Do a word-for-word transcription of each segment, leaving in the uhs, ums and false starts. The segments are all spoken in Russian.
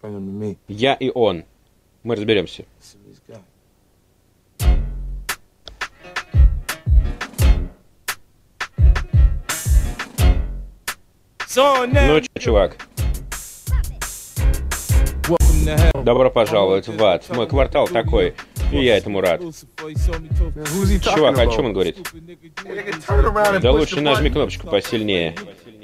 Я и он. Мы разберемся. Ну чё, чувак? Добро пожаловать в ад. Мой квартал такой, и я этому рад. Чувак, о чем он говорит? Да лучше нажми кнопочку посильнее.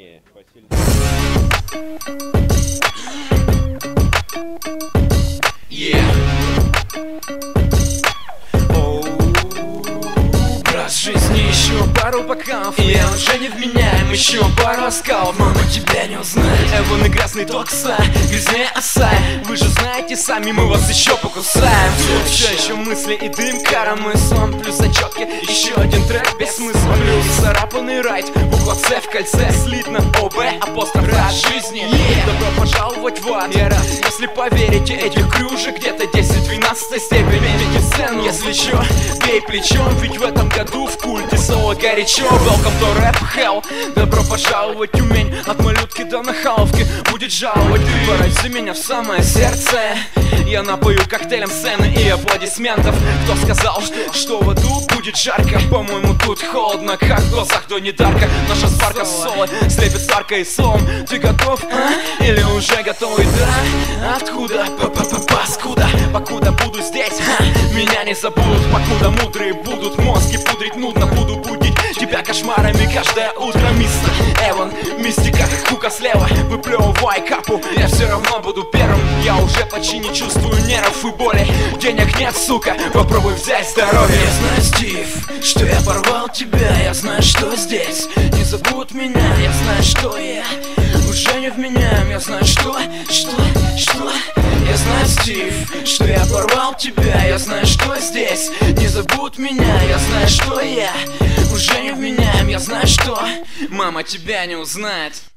Раз в жизни еще пару бокалов, и я уже не вменяем, еще пару оскалов. Мама тебя не узнает. Эвон и грязный токса, грязнее оса. Вы же знаете сами, мы вас еще покусаем. Тут все еще мысли и дым, коромыслом. Плюс зачетки, еще один трек без смысла. Плюс царапанный райд, буква С в кольце, слитно ОБ, апостроф от жизни. yeah. Добро пожаловать в ад. Я рад, если поверите, этих кружек где-то десять-двенадцатая степень. Видите сцену, если чё, бей плечом. Ведь в этом году в культе соло горячо. Welcome to Rap Hell. Добро пожаловать, Тюмень. От малютки до нахаловки будет жаловать. Ты порази меня в самое сердце. Я напою коктейлем сцены и аплодисментов. Кто сказал, что в аду будет жарко? По-моему, тут холодно, как в глазах до недарка. Наша сварка соло слепит сарка и сом. Ты готов, а? Или уже готовый, да? Откуда? Паскуда. Покуда буду здесь, ха, меня не забудут. Покуда мудрые будут мозги пудрить нудно. Буду будить тебя кошмарами каждое утро. Мистер Эван, мистика, хука слева. Выплевывай капу, я все равно буду первым. Я уже почти не чувствую нервов и боли. Денег нет, сука, попробуй взять здоровье. Я знаю, Стив, что я порвал тебя. Я знаю, что здесь не забудут меня. Я знаю, что я уже не вменяем. Я знаю, что, что, что. Я знаю, Стив, что я порвал тебя. Я знаю, что здесь не забудут меня. Я знаю, что я уже не вменяем. Я знаю, что мама тебя не узнает.